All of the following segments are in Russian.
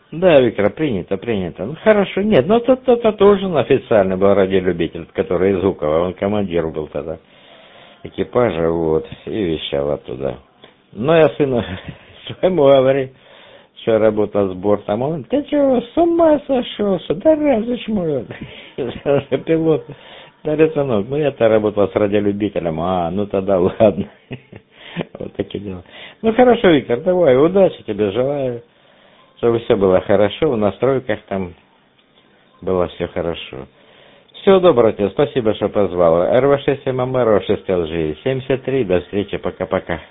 Да, Виктор, принято, принято. Ну, хорошо, нет, но тот тоже официальный был радиолюбитель, который из Жукова, он командир был тогда экипажа, вот, и вещал оттуда. Но я сыну своему говорю, что я работал с бортом, он, ты чего, с ума сошелся, да разве чему, пилот, да, сынок, ну я-то работал с радиолюбителем, ну тогда ладно, вот такие дела. Ну хорошо, Виктор, давай, удачи тебе желаю. Чтобы все было хорошо, в настройках там было все хорошо. Всего доброго тебе, спасибо, что позвал. РВ6 ММР, 6 ЛЖИ, 73, до встречи, пока-пока.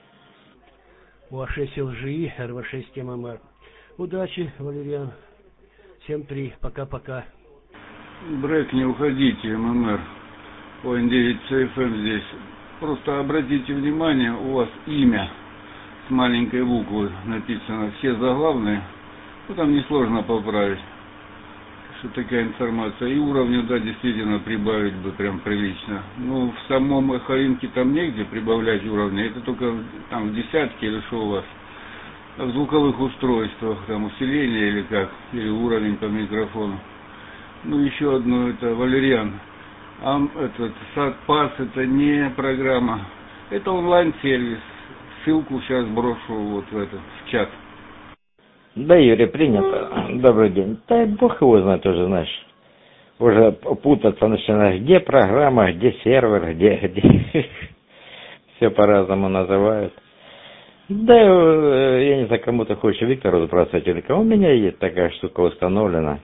УА6 ЛЖИ, РВ6 ММР. Удачи, Валериан. 7-3, пока-пока. Брэк, не уходите, ММР. ОН9 ЦФМ здесь. Просто обратите внимание, у вас имя с маленькой буквы написано, все заглавные. Ну, там несложно поправить, что такая информация. И уровню, да, действительно прибавить бы прям прилично. Ну, в самом эхолинке там негде прибавлять уровни. Это только там в десятке или что у вас. А в звуковых устройствах, там усиление или как, или уровень по микрофону. Ну, еще одно, это Валериан. Этот SatPass, это не программа, это онлайн-сервис. Ссылку сейчас брошу вот в чат. Да, Юрий, принято. Добрый день. Да, бог его знает уже, знаешь. Уже путаться начинаешь, где программа, где сервер, где... Все по-разному называют. Да, я не знаю, кому ты хочешь, Виктору сбрасывать или кому. У меня есть такая штука установлена.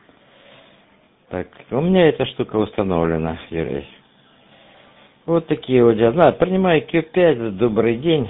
Так, у меня эта штука установлена, Юрий. Вот такие вот дела. На, принимай Q5, добрый день.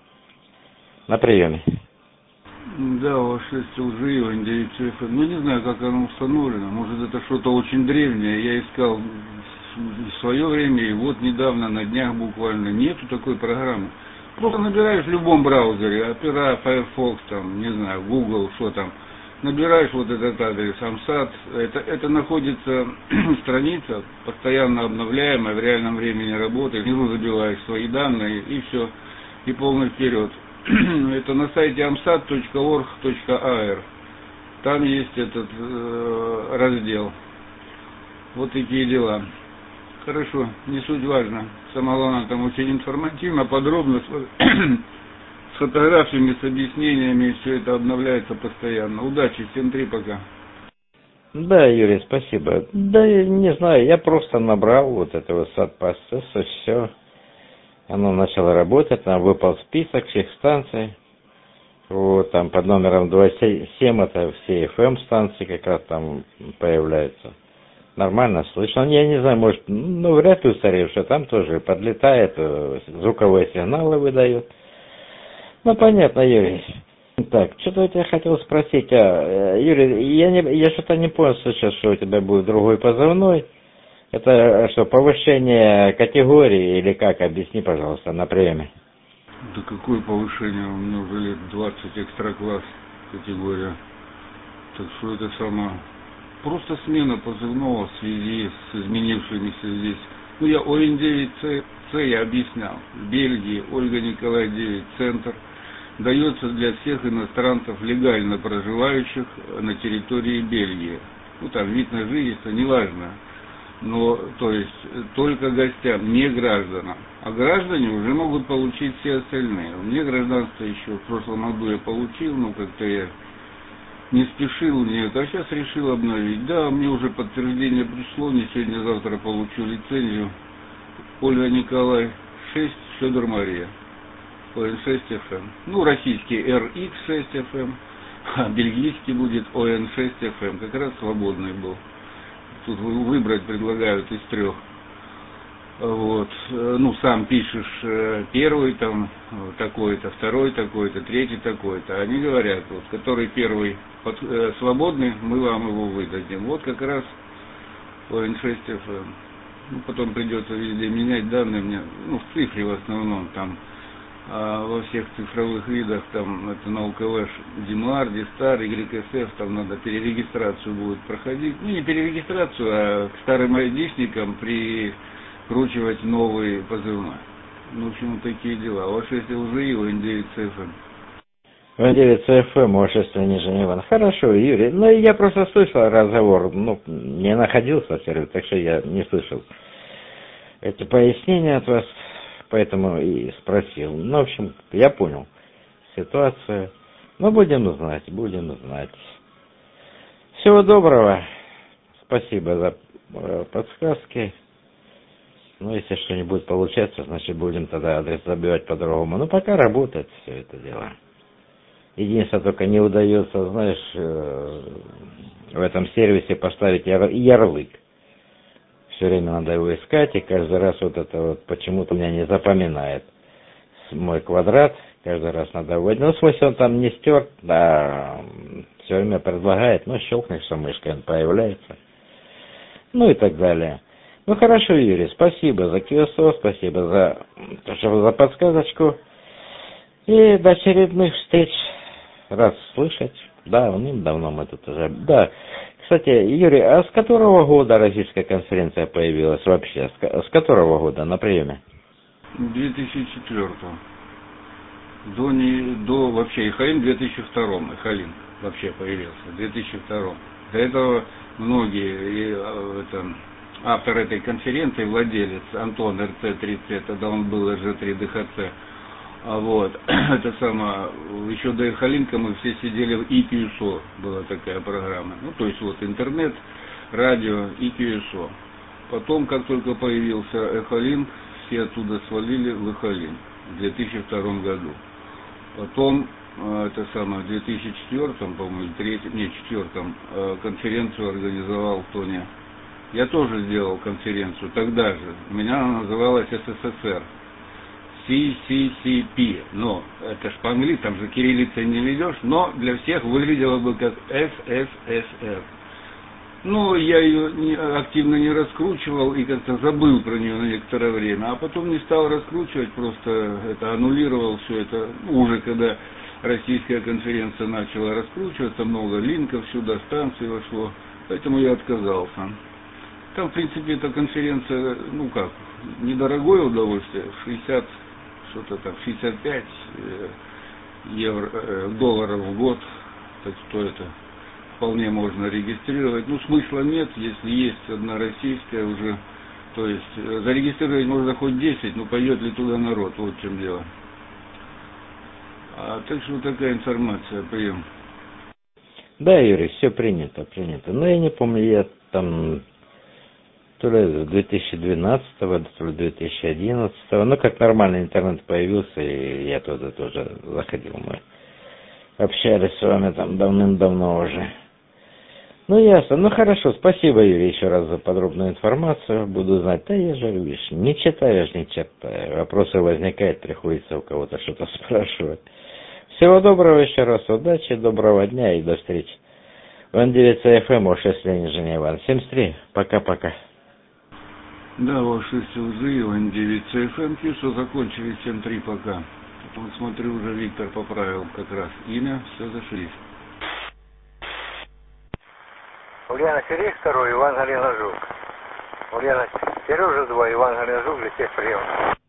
На приеме. Да, у вас 6 ЛЖИ, ОН9 ЦФМ. Ну, не знаю, как оно установлено. Может, это что-то очень древнее. Я искал в свое время, и вот недавно, на днях буквально, нету такой программы. Просто набираешь в любом браузере, Opera, Firefox, там, не знаю, Google, что там. Набираешь вот этот адрес, Амсат. Это находится страница, постоянно обновляемая, в реальном времени работает. Внизу забиваешь свои данные, и все. И полный вперед. Это на сайте amsat.org.ar. Там есть этот раздел. Вот такие дела. Хорошо, не суть важно. Самое главное, там очень информативно, подробно, с фотографиями, с объяснениями, все это обновляется постоянно. Удачи, 7-3 пока. Да, Юрий, спасибо. Да, я не знаю, я просто набрал вот этого SatPass, все. Оно начало работать, там выпал список всех станций. Вот, там под номером 27 это все FM-станции как раз там появляются. Нормально слышно. Я не знаю, может, ну, вряд ли устаревшее, там тоже подлетает, звуковые сигналы выдает. Ну, понятно, Юрий. Так, что-то я тебя хотел спросить. Юрий, я что-то не понял сейчас, что у тебя будет другой позывной. Это что, повышение категории или как? Объясни, пожалуйста, на приеме. Да какое повышение? У меня уже лет 20 экстра-класс категория. Так что это самое... Просто смена позывного в связи с изменившимися здесь. Ну, я ОН9С я объяснял. В Бельгии, Ольга Николай 9, центр. Дается для всех иностранцев, легально проживающих на территории Бельгии. Ну, там вид на жительство, неважно. Но, то есть, только гостям, не гражданам. А граждане уже могут получить все остальные. У меня гражданство еще в прошлом году я получил, но как-то я не спешил, нет, а сейчас решил обновить. Да, мне уже подтверждение пришло, не сегодня-завтра получу лицензию. Ольга Николай, 6, Федор Мария, ОН6ФМ. Ну, российский RX6FM, а бельгийский будет ОН6FM, как раз свободный был. Тут выбрать предлагают из 3. Вот. Ну, сам пишешь первый там такой-то, второй такой-то, третий такой-то. Они говорят, вот, который первый свободный, мы вам его выдадим. Вот как раз ОН6FM. Ну, потом придется везде менять данные мне, ну, в цифре в основном, там, во всех цифровых видах, там, это на УКВ, DMAR, DSTAR, YSF, там надо перерегистрацию будет проходить. Ну, не перерегистрацию, а к старым айдишникам прикручивать новые позывной. Ну, в общем, вот такие дела. ОА6 ЛЖИ, ОН9 ЦФМ. Владелец ФМ, общество Нижний Иван. Хорошо, Юрий. Ну, я просто слышал разговор, не находился в сервере, так что я не слышал эти пояснения от вас, поэтому и спросил. Ну, в общем, я понял ситуацию. Ну, будем знать. Всего доброго. Спасибо за подсказки. Ну, если что-нибудь получается, значит, будем тогда адрес забивать по-другому. Ну, пока работает все это дело. Единственное, только не удается, знаешь, в этом сервисе поставить ярлык. Все время надо его искать, и каждый раз вот это вот почему-то меня не запоминает мой квадрат. Каждый раз надо вводить. Ну, в смысле, он там не стерт, да, все время предлагает, ну, щелкнешь мышкой, он появляется. Ну, и так далее. Ну, хорошо, Юрий, спасибо за QSO, спасибо за подсказочку. И до очередных встреч. Рад слышать. Да, давно мы тут уже... Да. Кстати, Юрий, а с которого года российская конференция появилась вообще? С которого года на приеме? 2004. До вообще Ихалин в 2002. Ихалин вообще появился в 2002. До этого многие автор этой конференции, владелец Антон РЦ-30, тогда он был РЖ-3ДХЦ. Вот, это самое, еще до Эхолинка мы все сидели в IQSO, была такая программа. Ну, то есть вот интернет, радио, IQSO. Потом, как только появился Эхолинк, все оттуда свалили в Эхолин в 2002 году. Потом, в 2004, по-моему, четвертом, конференцию организовал Тоня. Я тоже сделал конференцию тогда же. У меня она называлась СССР. CCCP, но это ж по-английски, там же кириллицей не ведешь, но для всех выглядело бы как СССР. Ну, я ее активно не раскручивал и как-то забыл про нее на некоторое время, а потом не стал раскручивать, просто это аннулировал все это, уже когда российская конференция начала раскручиваться, много линков сюда, станций вошло, поэтому я отказался. Там, в принципе, эта конференция, недорогое удовольствие, 65 долларов в год, так что это вполне можно регистрировать. Ну, смысла нет, если есть одна российская уже, то есть зарегистрировать можно хоть 10, но пойдет ли туда народ, вот в чем дело. Так что вот такая информация, прием. Да, Юрий, все принято. Но я не помню, я там... то ли 2012, то ли 2011, как нормальный интернет появился, и я туда тоже заходил, мы общались с вами там давным-давно уже. Ну, ясно, хорошо, спасибо, Юрий, еще раз за подробную информацию, буду знать. Да, я же, видишь, не читаю, вопросы возникают, приходится у кого-то что-то спрашивать. Всего доброго еще раз, удачи, доброго дня и до встречи. Ван-9 ФМ, О6 Ленин Иван, 73, пока-пока. Да, ваши СЛЗ, Ван-9 ЦФМ, все закончили 7-3 пока. Вот смотрю, уже Виктор поправил как раз имя, все зашлись. Ульяна Сереж 2, Иван Галина Жук. Ульяна Сережа 2, Иван Галина Жук, для всех прием.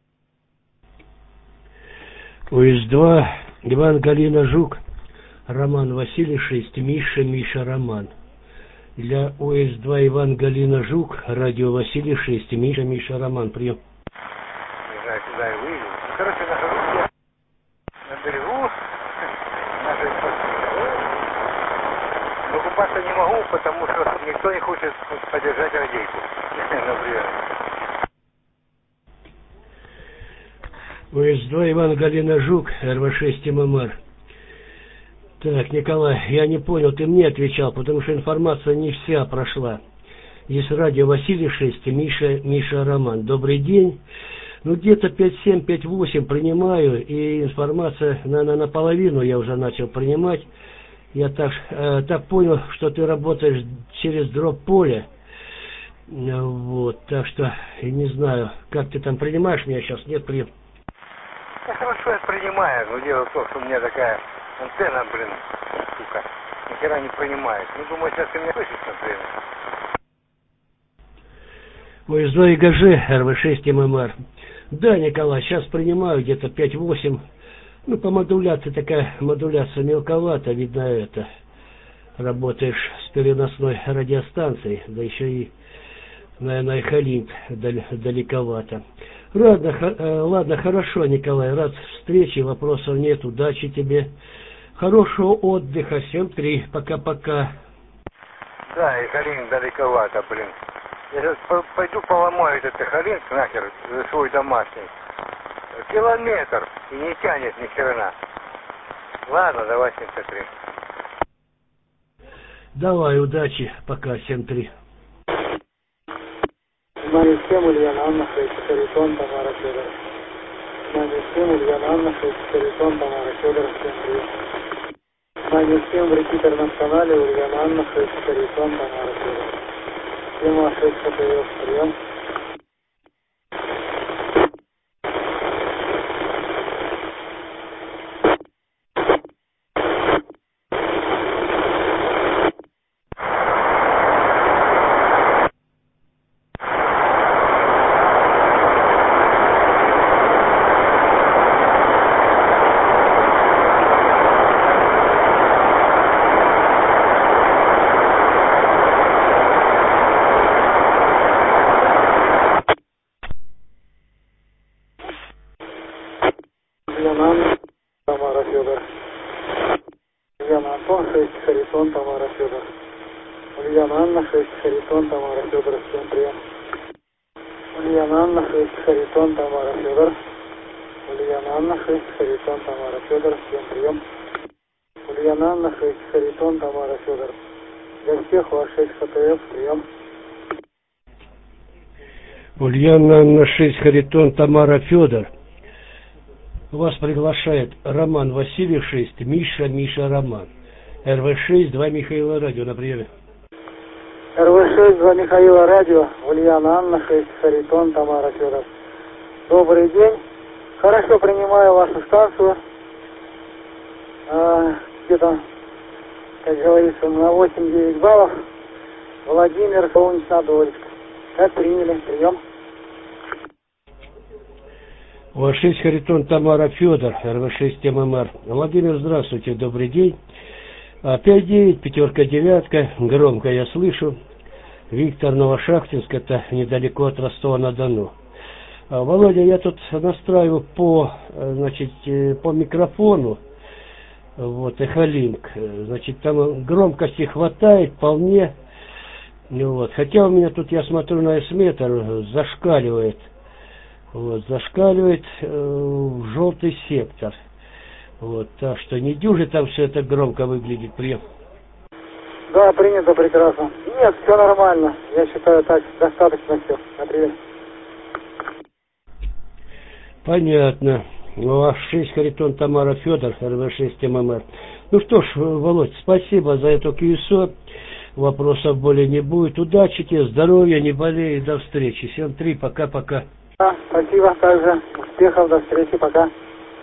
УС-2, Иван Галина Жук, Роман Василий 6, Миша Роман. Для ОС-2 Иван Галина Жук, радио Василий 6, Миша Роман, прием. Не знаю, куда я выйду. Короче, нахожусь на берегу нашей страны. Но купаться не могу, потому что никто не хочет поддержать радейку. Например. ОС-2 Иван Галина Жук, РВ-6 ММР. Так, Николай, я не понял, ты мне отвечал, потому что информация не вся прошла. Есть радио Василий 6, Миша Роман. Добрый день. Ну, где-то 5.7, 5.8 принимаю, и информация, наверное, наполовину я уже начал принимать. Я так понял, что ты работаешь через дроп-поле. Вот, так что, не знаю, как ты там принимаешь меня сейчас, нет, прием. Да хорошо, я принимаю, но дело в том, что у меня такая антенна, сука, ни хера не принимает. Ну, думаю, сейчас ты меня слышишь, например. ОС-2 ИГЖ, РВ-6 ММР. Да, Николай, сейчас принимаю где-то 5-8. Ну, по модуляции такая модуляция мелковата, видно это. Работаешь с переносной радиостанцией, да еще и, наверное, эхолинк далековато. Ладно, хорошо, Николай, рад встрече, вопросов нет, удачи тебе. Хорошего отдыха, всем 3, пока-пока. Да, эхолинк далековато, блин. Я сейчас пойду поломаю этот эхолинк нахер, свой домашний. Километр, и не тянет ни хрена. Ладно, давай 73. Давай, удачи, пока, 7-3. Внимание всем, Ульяна Анна, Харитон, Тамара Федоров. Внимание всем, Ульяна Анна, Харитон, Тамара Федоров, всем привет. Внимание всем в репитерном канале Ульяна Анна, Харитон, Тамара Федоров. Тема 6 ХТВ, прием. Ульяна Тамара Федор. Ульяна Антон 6 Харитон Тамара Федор. Ульяна Анна 6 Харитон Тамара Федор. Всем прием. Ульяна Анна 6 Харитон Тамара Федор. Ульяна Анна 6 Харитон Тамара Федор. Всем прием. Ульяна Анна 6 Харитон Тамара Федор. Для всех ваш 6 ХТФ. Прием. Ульяна Анна 6 Харитон Тамара Федор. Вас приглашает Роман Васильев 6, Миша Роман. РВ-6, 2 Михаила Радио на приеме. РВ-6, 2 Михаила Радио, Ульяна Анна 6, Харитон Тамара Федор. Добрый день. Хорошо принимаю вашу станцию. Где-то, как говорится, на 8-9 баллов. Владимир, Солнечнодольск. Как приняли? Прием. УА-6 Харитон Тамара Федор, РВ-6 ММР. Владимир, здравствуйте, добрый день. 5-9, 5-9, громко я слышу. Виктор, Новошахтинск, это недалеко от Ростова-на-Дону. Володя, я тут настраиваю по микрофону, вот, эхолинк. Значит, там громкости хватает вполне. Вот. Хотя у меня тут, я смотрю на S-метр, зашкаливает. Вот, зашкаливает в желтый сектор. Вот, так что не дюже там все это громко выглядит. Прием. Да, принято прекрасно. Нет, все нормально. Я считаю, так достаточно все. Например. Понятно. УА-6 Харитон Тамара Федор, РВ-6 ММР. Ну что ж, Володь, спасибо за эту QSO. Вопросов более не будет. Удачи тебе, здоровья, не болей, до встречи. 7-3, пока-пока. Да, спасибо также. Успехов, до встречи, пока.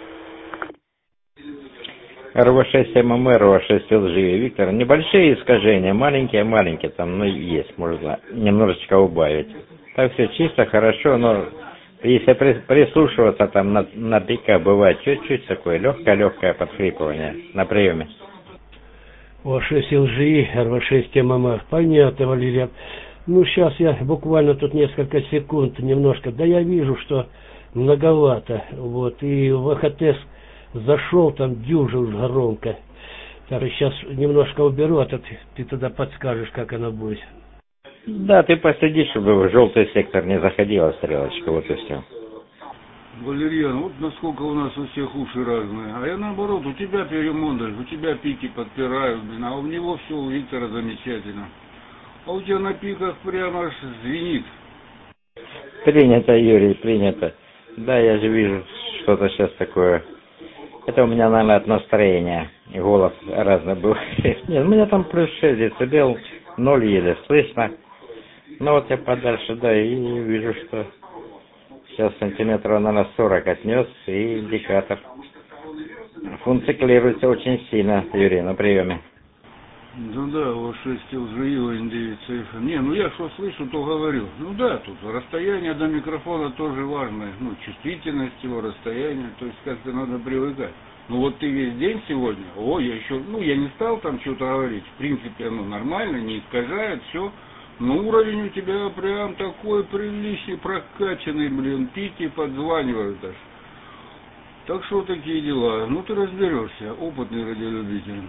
РВ-6 ММР, РВ-6 ЛЖ. Виктор, небольшие искажения, маленькие, там, есть, можно немножечко убавить. Так все чисто, хорошо, но если прислушиваться, там на пика бывает чуть-чуть такое легкое подхрипывание на приеме. УА-6 ЛЖИ, РВ-6 ММР. Понятно, Валерий. Ну, сейчас я буквально тут несколько секунд немножко. Да я вижу, что многовато. Вот. И в ВХТС зашел там дюже уж громко. Так, сейчас немножко уберу, а то ты туда подскажешь, как оно будет. Да, ты последи, чтобы в желтый сектор не заходила стрелочка, вот и все. Валерьян, вот насколько у нас у всех уши разные. А я наоборот, у тебя перемонтаж, у тебя пики подпирают, а у него все, у Виктора замечательно. А у тебя на пиках прямо аж звенит. Принято, Юрий, принято. Да, я же вижу что-то сейчас такое. Это у меня, наверное, от настроения. И голос разный был. Нет, у меня там плюс 6 децибел, 0 еле слышно. Ну вот я подальше, да, и вижу, что сейчас сантиметров, наверное, 40 отнес, и индикатор функционируется очень сильно, Юрий, на приеме. Ну да, О6 ЛЖИ, О9 ЦФ. Не, ну я что слышу, то говорю. Ну да, тут расстояние до микрофона тоже важно. Ну, чувствительность его, расстояние, то есть как-то надо привыкать. Ну вот ты весь день сегодня, я еще, я не стал там что-то говорить. В принципе, нормально, не искажает, все. Но уровень у тебя прям такой приличный, прокачанный, пики подзванивают аж. Так что такие дела. Ну ты разберешься, опытный радиолюбитель.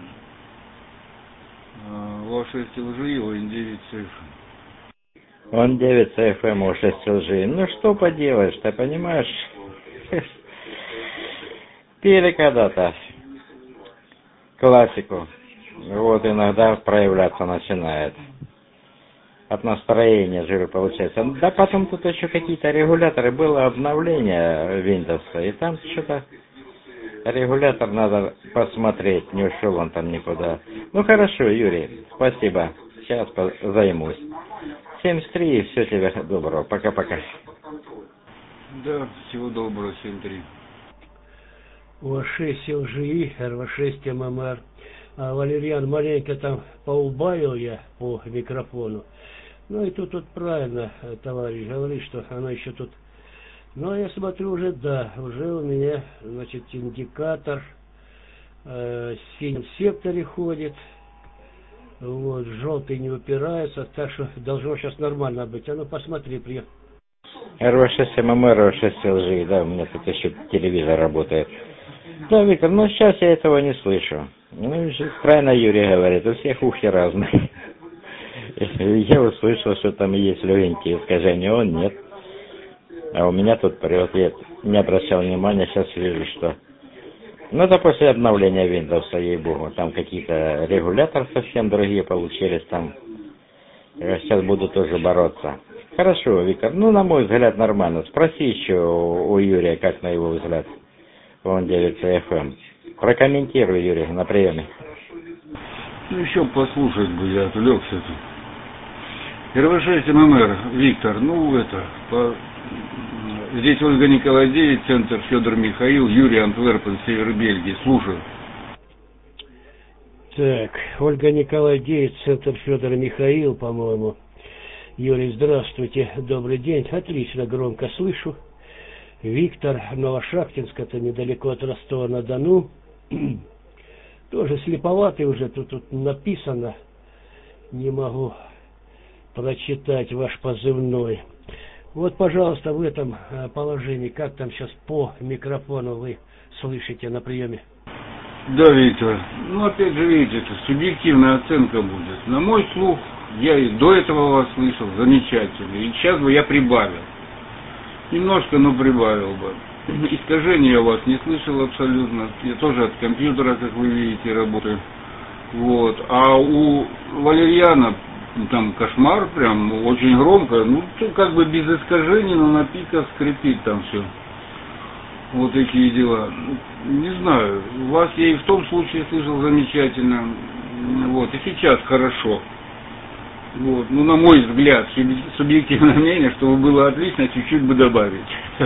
О6 ЛЖИ, О9 ЦФ. Он 9 ЦФМ, О6 ЛЖИ. Ну что поделаешь, ты понимаешь? Пели когда-то классику. Вот иногда проявляться начинает. От настроения же получается. Да потом тут еще какие-то регуляторы. Было обновление Windows. И там что-то регулятор надо посмотреть. Не ушел он там никуда. Ну хорошо, Юрий. Спасибо. Сейчас займусь. 73 и все тебе доброго. Пока-пока. Да, всего доброго, 7-3. О6 ЛЖИ, РВ6 ММР. А Валерьян маленько там поубавил я по микрофону. Ну и тут правильно товарищ говорит, что оно еще тут. Ну я смотрю уже, да, уже у меня, значит, индикатор в синем секторе ходит. Вот, желтый не упирается, так что должно сейчас нормально быть. А ну посмотри, приехал. РВ6 ММР, РВ6 ЛЖИ, да, у меня тут еще телевизор работает. Да, Виктор, сейчас я этого не слышу. Ну, правильно Юрий говорит, у всех ухи разные. Я услышал, что там есть легенькие искажения, он нет. А у меня тут прет, я не обращал внимания, сейчас вижу, что... Ну, это после обновления Windows, ей-богу, там какие-то регуляторы совсем другие получились, там... Я сейчас буду тоже бороться. Хорошо, Виктор, на мой взгляд, нормально. Спроси еще у Юрия, как на его взгляд. Он 9 ЦФМ. Прокомментируй, Юрий, на приеме. Ну, еще послушать бы, я отвлекся тут. РВ6 ММР, Виктор, здесь Ольга Николай 9, центр Федор Михаил, Юрий Антверпен, север Бельгии, слушаю. Так, Ольга Николай 9, центр Федор Михаил, по-моему. Юрий, здравствуйте, добрый день, отлично, громко слышу. Виктор, Новошахтинск, это недалеко от Ростова-на-Дону. Тоже слеповатый уже, тут написано, не могу прочитать ваш позывной. Вот, пожалуйста, в этом положении, как там сейчас по микрофону вы слышите на приеме? Да, Виктор, опять же, видите, это субъективная оценка будет. На мой слух, я и до этого вас слышал, замечательно, и сейчас бы я прибавил. Немножко, но прибавил бы. Искажения я вас не слышал абсолютно. Я тоже от компьютера, как вы видите, работаю. Вот. А у Валерьяна там кошмар, прям очень громко. Как бы без искажений, но на пиках скрипит там все. Вот такие дела. Не знаю. Вас я и в том случае слышал замечательно. Вот. И сейчас хорошо. Вот, на мой взгляд, субъективное мнение, чтобы было отлично, чуть-чуть бы добавить.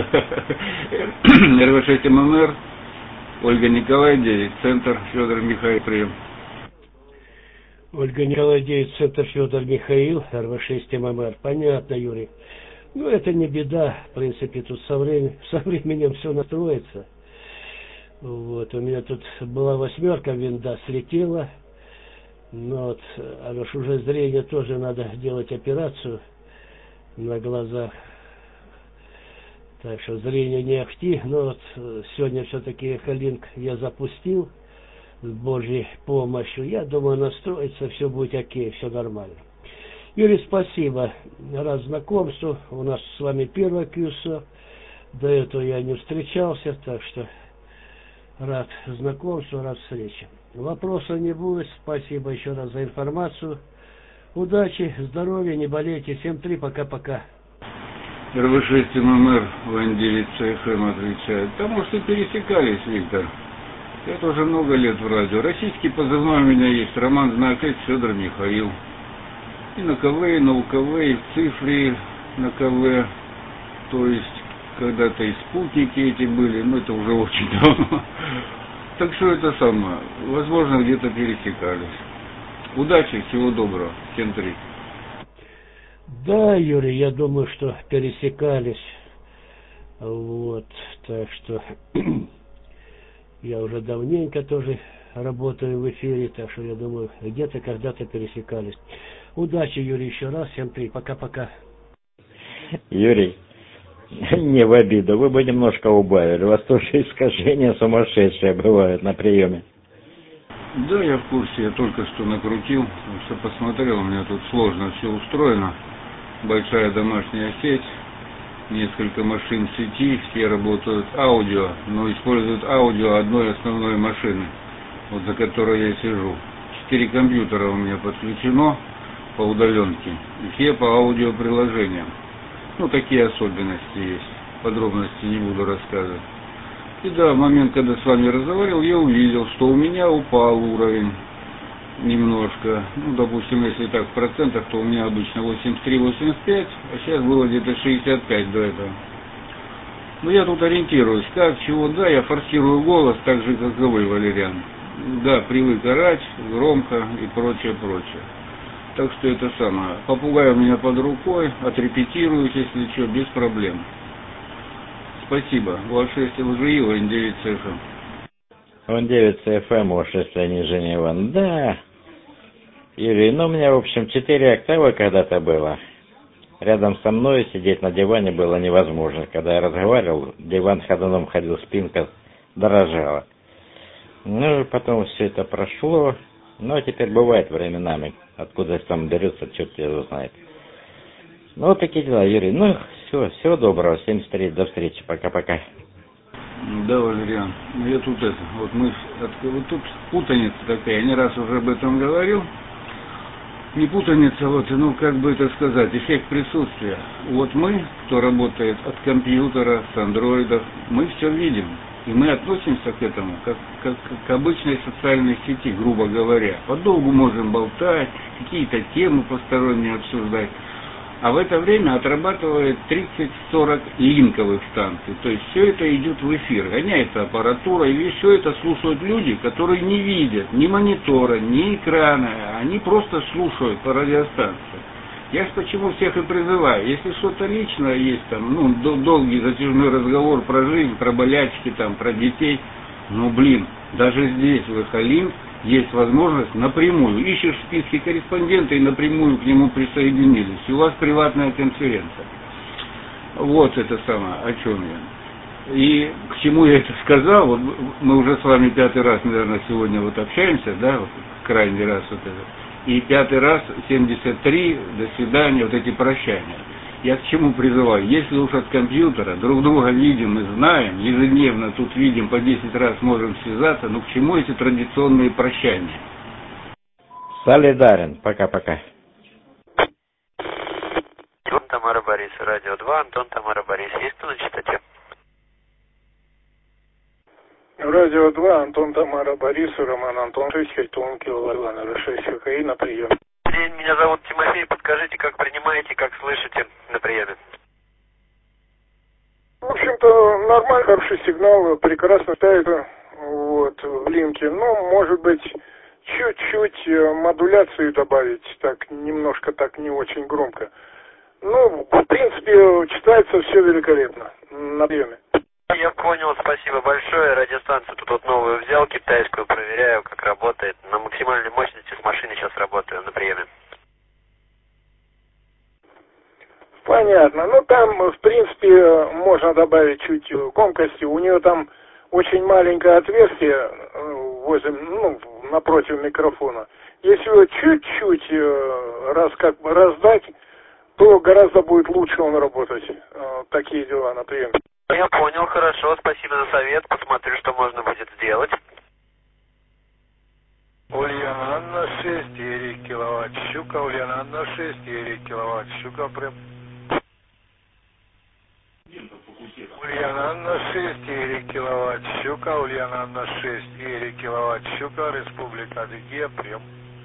РВ6 ММР, Ольга Николай 9, центр Федор Михаил, прием. Ольга Николай 9, центр Федор Михаил, РВ6 ММР. Понятно, Юрий. Это не беда, в принципе, тут со временем все настроится. Вот, у меня тут была 8 винда, слетела. А уже зрение тоже надо делать операцию на глазах. Так что зрение не ахти. Но сегодня все-таки Эхолинк я запустил с Божьей помощью. Я думаю, настроится, все будет окей, все нормально. Юрий, спасибо. Рад знакомству. У нас с вами первое QSO. До этого я не встречался, так что рад знакомству, рад встрече. Вопросов не будет. Спасибо еще раз за информацию. Удачи, здоровья, не болейте. 7-3, пока-пока. РВ6 ММР, ВН9 ЦФМ отвечает. Да, может, и пересекались, Виктор. Я тоже много лет в радио. Российский позывной у меня есть. Роман знак С, Федор Михаил. И на КВ, и на УКВ, и в цифре на КВ. То есть, когда-то и спутники эти были, это уже очень давно. Так что это самое, возможно, где-то пересекались. Удачи, всего доброго. Всем 3. Да, Юрий, я думаю, что пересекались. Вот, так что я уже давненько тоже работаю в эфире, так что я думаю, где-то когда-то пересекались. Удачи, Юрий, еще раз. Всем 3. Пока-пока. Юрий, не в обиду, вы бы немножко убавили. У вас тоже искажения сумасшедшие бывают на приеме. Да, я в курсе, я только что накрутил, все посмотрел, у меня тут сложно все устроено. Большая домашняя сеть, несколько машин в сети, все работают аудио, но используют аудио одной основной машины, вот за которой я сижу. 4 компьютера у меня подключено по удаленке, и все по аудиоприложениям. Ну, такие особенности есть, подробности не буду рассказывать. И да, в момент, когда с вами разговаривал, я увидел, что у меня упал уровень немножко. Ну, допустим, если так в процентах, то у меня обычно 83-85, а сейчас было где-то 65 до этого. Но я тут ориентируюсь, как, чего, да, я форсирую голос, так же, как и вы, Валериан. Да, привык орать, громко и прочее, прочее. Так что это самое. Попугай у меня под рукой, отрепетируюсь, если что, без проблем. Спасибо. УА-6 ЛЖИ, ОН-9 ЦФМ. ОН-9 ЦФМ, УА-6 Леонид Женеван. Да, Юрий, ну у меня, в общем, 4 октавы когда-то было. Рядом со мной сидеть на диване было невозможно. Когда я разговаривал, диван ходуном ходил, спинка дрожала. Ну, и потом все это прошло. Но теперь бывает временами. Откуда там берется, черт его знает. Ну, вот такие дела, Юрий. Ну, все, всего доброго. 73, до встречи. Пока-пока. Да, Валериан. Ну, я тут вот тут путаница такая. Я не раз уже об этом говорил. Не путаница, вот, ну, как бы это сказать, эффект присутствия. Вот мы, кто работает от компьютера, с андроидов, мы все видим. И мы относимся к этому, как к обычной социальной сети, грубо говоря. Подолгу можем болтать, какие-то темы посторонние обсуждать. А в это время отрабатывает 30-40 линковых станций. То есть все это идет в эфир. Гоняется аппаратура, и все это слушают люди, которые не видят ни монитора, ни экрана. Они просто слушают по радиостанции. Я ж почему всех и призываю. Если что-то личное есть, там, ну, долгий затяжной разговор про жизнь, про болячки, там, про детей, ну, блин, даже здесь, в Эхолинк, есть возможность напрямую. Ищешь в списке корреспондента и напрямую к нему присоединились. И у вас приватная конференция. Вот это самое, о чем я. И к чему я это сказал, вот мы уже с вами 5-й раз, наверное, сегодня вот общаемся, да, вот, крайний раз вот это. И 5-й раз, 73, до свидания, вот эти прощания. Я к чему призываю? Если уж от компьютера друг друга видим и знаем, ежедневно тут видим, по 10 раз можем связаться, ну к чему эти традиционные прощания? Солидарен. Пока-пока. Антон, Тамара, Борис, Радио 2, Антон, Тамара, Борис. Есть кто на частоте? Радио 2, Антон, Тамара, Борис, Роман, Антон, 6, Хельтон, Килована, 6, ХКИ на прием. День, меня зовут Тимофей, подскажите, как принимаете, как слышите на приеме? В общем-то, нормально, хороший сигнал, прекрасно ставит вот, в линке. Ну, может быть, чуть-чуть модуляцию добавить, так, немножко так, не очень громко. Ну, в принципе, читается все великолепно на приеме. Я понял, спасибо большое. Радиостанцию тут вот новую взял, китайскую, проверяю, как работает. На максимальной мощности с машины сейчас работаю на приеме. Понятно. Ну, там, в принципе, можно добавить чуть громкости. У нее там очень маленькое отверстие возле, ну, напротив микрофона. Если его чуть-чуть раздать, то гораздо будет лучше он работать. Такие дела на приеме. Я понял, хорошо, спасибо за совет, посмотрю, что можно будет сделать. Ульяна Анна 6,9 киловатт, щука, Ульяна Анна 6,9 киловатт, щука, прям. Ульяна Анна 6,9 киловатт, щука, Ульяна Анна 6,9 киловатт, щука, Республика Адыгея, прием.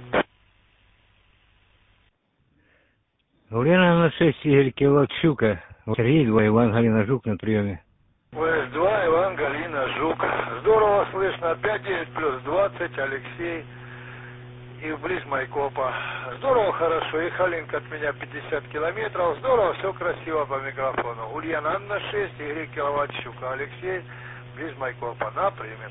Ульяна на 6 киловатт, щука. Сергей 2, Иван, Галина, Жук на приеме. ВС-2, Иван, Галина, Жук. Здорово слышно. 5-9 плюс 20, Алексей. и вблизи Майкопа. Здорово, хорошо, и Халинка от меня 50 километров. Здорово, все красиво по микрофону. Ульяна Анна 6, Игорь Киловатт Щука, Алексей, близ Майкопа, например.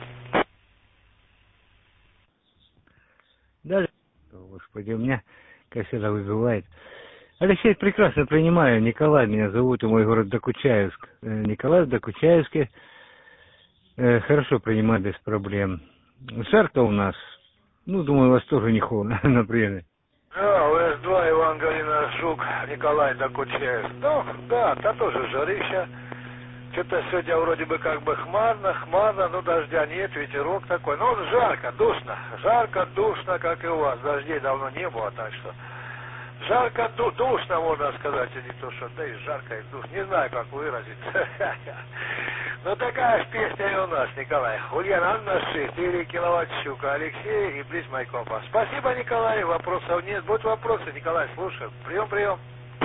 Даже, господи, у меня, как всегда, выбивает. Алексей, прекрасно принимаю. Николай меня зовут, и мой город Докучаевск. Николай в Докучаевске. Хорошо принимаю без проблем. Жарко у нас. Ну, думаю, у вас тоже не холодно, например. Да, УС-2, Иван Галина, Жук, Николай Докучаевск. Ну, да, там тоже жарища. Что-то сегодня вроде бы как бы хмарно, но дождя нет, ветерок такой. Ну, жарко, душно, как и у вас. Дождей давно не было, так что... Жарко, душно, можно сказать, а не то, что да и жарко, и душно. Не знаю, как выразиться. Ну, такая ж песня и у нас, Николай. Ульяна Анна 6, Игорь Киловатт Щука, Алексей и близ Майкопа. Спасибо, Николай, вопросов нет. Будут вопросы, Николай, слушаем. Прием.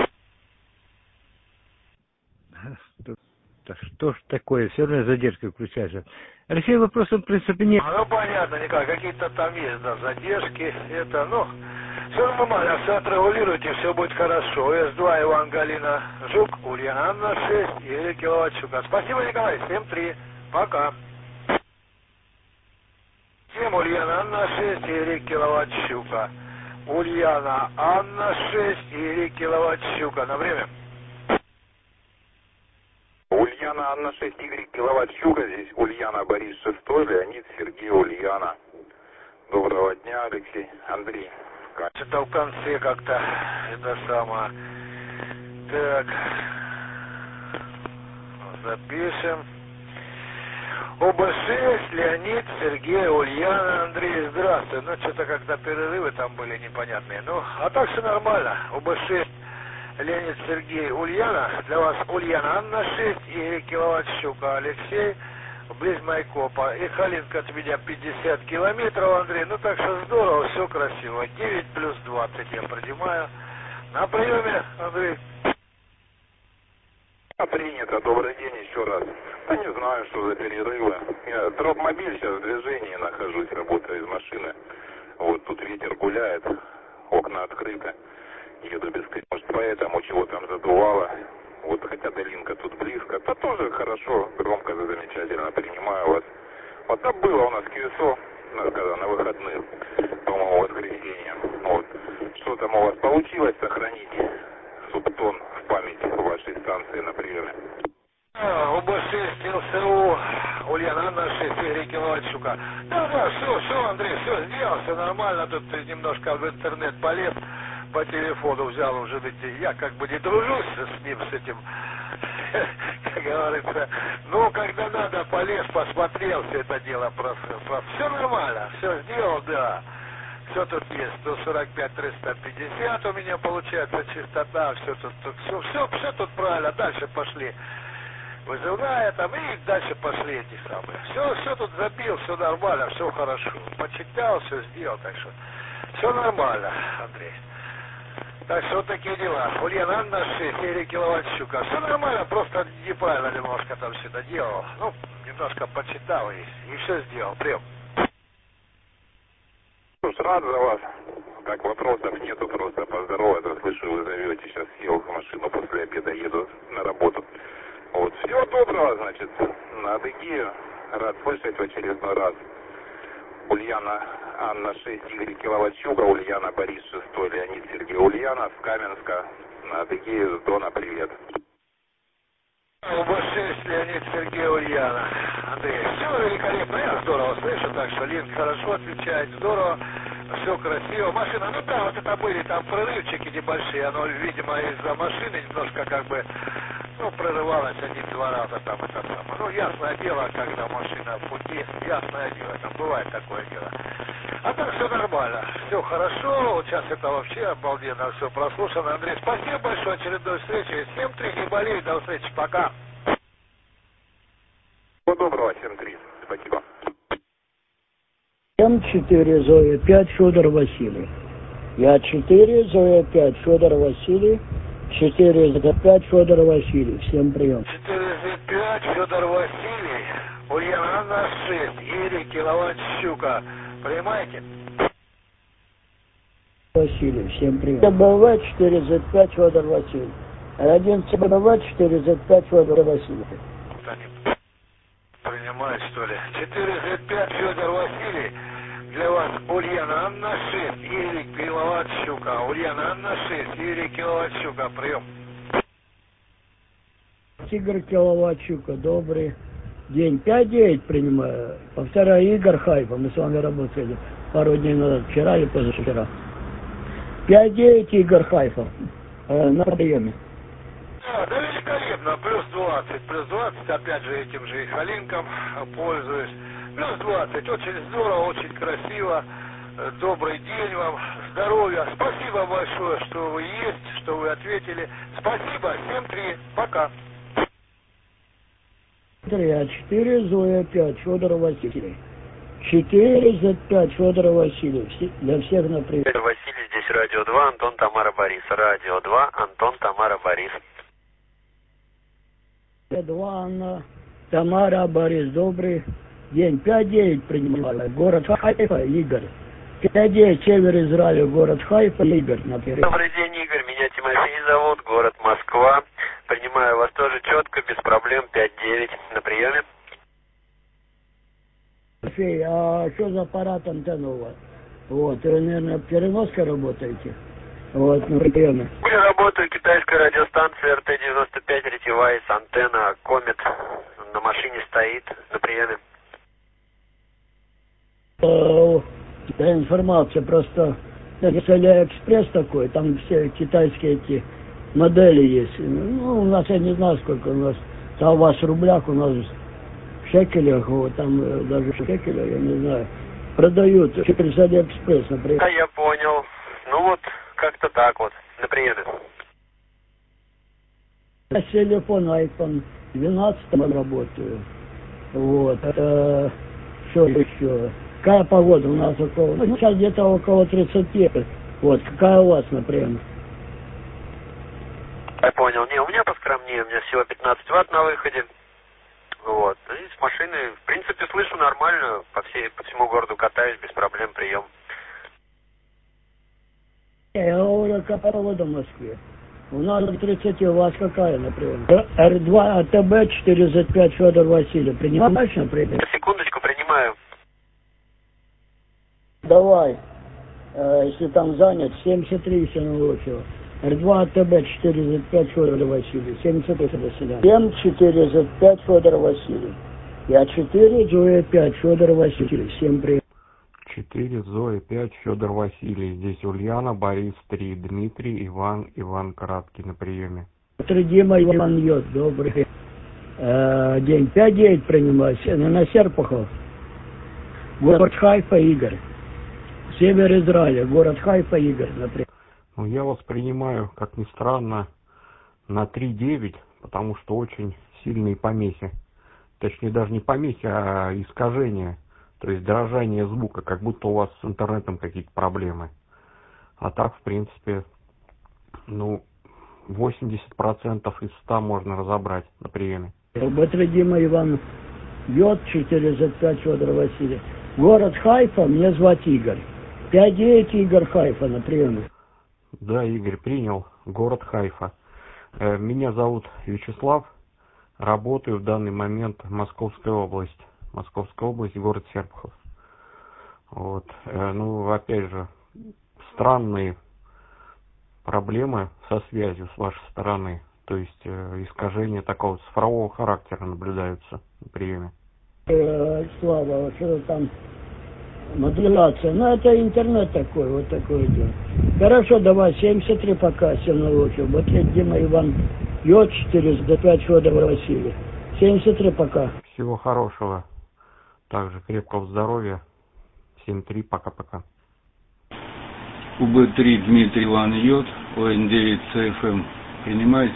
Да что ж такое, все равно задержка включается. Алексей, вопросов, в принципе, нет. Ну, понятно, Николай, какие-то там есть, да, задержки, это, ну... Все нормально, все отрегулируйте, все будет хорошо. С2, Иван Галина, Жук, Ульяна Анна 6, Игорь Киловатт Щука. Спасибо, Николай, 7-3, пока. 7, Ульяна Анна 6, Игорь Киловатт Щука. Ульяна Анна 6, Игорь Киловатт Щука. На время. Ульяна Анна 6, Игорь Киловатт Щука. Здесь Ульяна Борис 6, Леонид, Сергей, Ульяна. Доброго дня, Алексей, Андрей. Что-то в конце как-то это самое. Так. Запишем. ОБ6, Леонид, Сергей, Ульяна, Андрей, здравствуй. Ну, что-то как-то перерывы там были непонятные. Ну, а так все нормально. ОБ6, Леонид, Сергей, Ульяна. Для вас Ульяна Анна 6, Игорь Киловатт Щука, Алексей. Близ Майкопа. И Халинка от меня 50 километров, Андрей. Ну так что здорово, все красиво. 9 плюс 20 я принимаю. На приеме, Андрей. Принято. Добрый день еще раз. Да не знаю, что за перерывы. Я дропмобиль сейчас в движении нахожусь, работаю из машины. Вот тут ветер гуляет, окна открыты. Еду без крика. Может, поэтому чего там задувало. Вот хотя долинка тут близко, то тоже хорошо, громко, замечательно принимаю вас. Вот там было у нас QSO, когда на выходных, по-моему, воскресенье. Вот. Что там у вас получилось сохранить субтон в память вашей станции на приеме? ОБ6, ЛСУ, Ульяна Анна 6, Игорь Киловатт Щука. Да, все, Андрей, все сделал, все нормально, тут немножко в интернет полез. По телефону взял уже, ведь я как бы не дружусь с ним, с этим, как говорится. Но когда надо, полез, посмотрел все это дело, все нормально, все сделал, да. Все тут есть, 145, 350 у меня получается частота, все тут все тут правильно, дальше пошли. Вызывная там, и дальше пошли эти самые. Все тут забил, все нормально, все хорошо. Почитал, все сделал, так что все нормально, Андрей. Так что вот такие дела. Ульяна Анна 6, Игорь Киловатт Щука. Все нормально, просто неправильно немножко там все это делал. Ну, немножко почитал и все сделал. Прием. Уж рад за вас. Так, вопросов нету, просто поздороваться. Слышу, вы зовете, сейчас сел в машину, после обеда еду на работу. Вот, всего доброго, значит, на Адыгею. Рад слышать в очередной раз. Ульяна Анна 6, Игорь Киловатт Щука, Ульяна Борис 6, Леонид, Сергей, Ульяна, с Каменска, на Адыгею, с Дона, привет. ОБ6, Леонид, Сергей, Ульяна. Андрей, все великолепно, я здорово слышу, так что Линк хорошо отвечает, здорово, все красиво. Машина, ну да, вот это были там прорывчики небольшие, оно, видимо, из-за машины немножко как бы, ну, прорывалось 1-2 раза там это самое. Ну, ясное дело, когда машина в пути, ясное дело, там бывает такое дело. А так все нормально, все хорошо, вот сейчас это вообще обалденно, все прослушано. Андрей, спасибо большое, очередной встречи. 7-3, не болей, до встречи, пока. Всего доброго, 7-3, спасибо. М4, Зоя 5, Федор Василий. Я 4, Зоя 5, Федор Василий. 4 за 5, Федор Василий. Всем прием. 4 за 5, Федор Василий. Ульяна 1 на 6, Игорь Киловатт Щука. Понимаете? 4 за 5, Федор Василий. Ульяна 1 на 6, Игорь Киловатт Щука. Понимаете? 4 за 5, Федор Василий. Ульяна 1 на 6, Игорь Киловатт Щука. Понимаете? 4 за 5, Федор Василий. Ульяна 1 на 6, Игорь Киловатт Щука. Понимаете? Василий, всем привет. БВ 4Z5 Федор Василий. 11 БВ 4Z5 Федор Василий. Принимает, что ли? 4Z5 Федор Василий. Для вас Ульяна Анна 6, Юрий киловатт щука. Ульяна Анна 6, Юрий киловатт щука. Прием. Игорь киловатт щука, добрый день. 5-9 принимаю. Повторяю, Игорь Хайфа. Мы с вами работали пару дней назад, вчера или позавчера. 5-9 Игорь Хайфа. На приеме. Да, великолепно. Плюс 20, опять же, этим же и Халинком пользуюсь. Плюс 20, очень здорово, очень красиво. Добрый день вам, здоровья. Спасибо большое, что вы есть, что вы ответили. Спасибо, 7-3, пока. 4 Зоя 5 Федор Василий. 4 Z5 Федор Василий. Для всех на прием. Василий, здесь Радио 2, Антон, Тамара, Борис. Радио 2, Антон, Тамара, Борис. 2 Анна, Тамара, Борис, добрый день. 5-9 принимаю. Город Хайфа, Игорь. 5-9, север Израиля, город Хайфа, Игорь. Например. Добрый день, Игорь. Меня Тимофей зовут, город Москва. Принимаю вас тоже четко, без проблем. 5-9 на приеме. Тимофей, а что за аппарат антенна у вас? Вот, вы, наверное, переноской работаете? Вот, на приеме. Я работаю, китайская радиостанция РТ-95, ретевая с антенна Комет. На машине стоит, на приеме. Да, информация просто, это Алиэкспресс такой, там все китайские эти модели есть. Ну, у нас, я не знаю, сколько у нас, там у вас в рублях, у нас в шекелях, вот, там даже в шекелях, я не знаю, продают через Алиэкспресс, например. Да, я понял. Ну вот, как-то так вот, на приеме. Я с телефона iPhone 12 работаю. Вот, что еще? Какая погода у нас около? Ну, сейчас где-то около 30. Вот, какая у вас, например? Я понял. Не, у меня поскромнее, у меня всего 15 ватт на выходе. Вот. И с машины, в принципе, слышу нормально, по всему городу катаюсь, без проблем, прием. Я говорю, какая погода в Москве? У нас 30, у вас какая, например? Р2 АТБ 4Z5 Федор Василий. Принимаешь, например? Секундочку, принимаю. Давай, если там занят, 73 все научил. Р2 АТБ 4Z5 Федор Василий. 73 до свидания. 7-4Z5 Федор Василий. Я 4 Зоя 5 Федор Василий. Всем привет. 4 Зоя 5 Федор Василий. Здесь Ульяна, Борис 3, Дмитрий, Иван Краткий на приеме. 3 Дима, Иван Йод, добрый день. 5-9 принимаю. На Серпухов. Город Хайфа, Игорь. Север Израиля, город Хайфа, Игорь, например. Ну, я вас принимаю, как ни странно, на 3-9, потому что очень сильные помехи. Точнее, даже не помехи, а искажения. То есть дрожание звука, как будто у вас с интернетом какие-то проблемы. А так, в принципе, ну, 80% из 100 можно разобрать на приеме. Батры Дима, Иван Йод, 4Z5 Федор Василий. Город Хайфа, мне звать Игорь. 5-9 Игорь Хайфа на приеме. Да, Игорь, принял. Город Хайфа. Меня зовут Вячеслав. Работаю в данный момент в Московской области. Московская область, город Серпухов. Вот. Ну, опять же, странные проблемы со связью с вашей стороны. То есть искажения такого цифрового характера наблюдаются на приеме. Слава, что там модуляция. Ну, это интернет такой, вот такое дело. Хорошо, давай, 73 пока, всем научил. Батрей Дима, Иван Йод, 4Z5 Федор Василий. 73 пока. Всего хорошего. Также крепкого здоровья. 7-3, пока-пока. УБ-3 Дмитрий Иван Йод, ОН-9 ЦФМ. Принимаете?